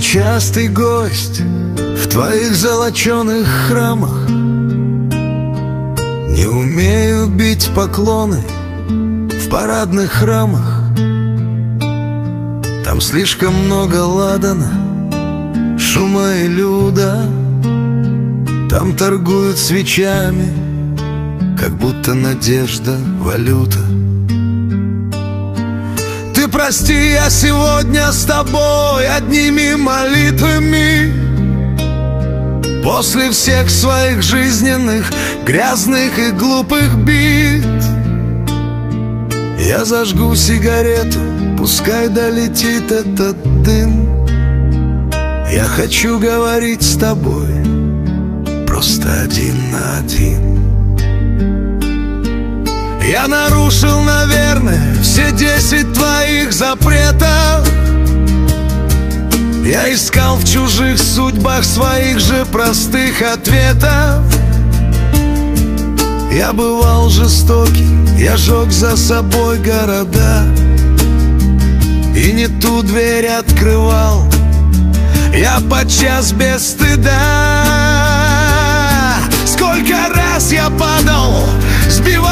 частый гость в твоих золоченых храмах. Не умею бить поклоны в парадных храмах. Там слишком много ладана, шума и люда. Там торгуют свечами, как будто надежда валюта. Ты прости, я сегодня с тобой одними молитвами. После всех своих жизненных грязных и глупых бит я зажгу сигарету, пускай долетит этот дым. Я хочу говорить с тобой просто один на один. Я нарушил, наверное, все 10 твоих запретов. Я искал в чужих судьбах своих же простых ответов. Я бывал жестоким, я жег за собой города и не ту дверь открывал я подчас без стыда. Сколько раз я падал, сбивал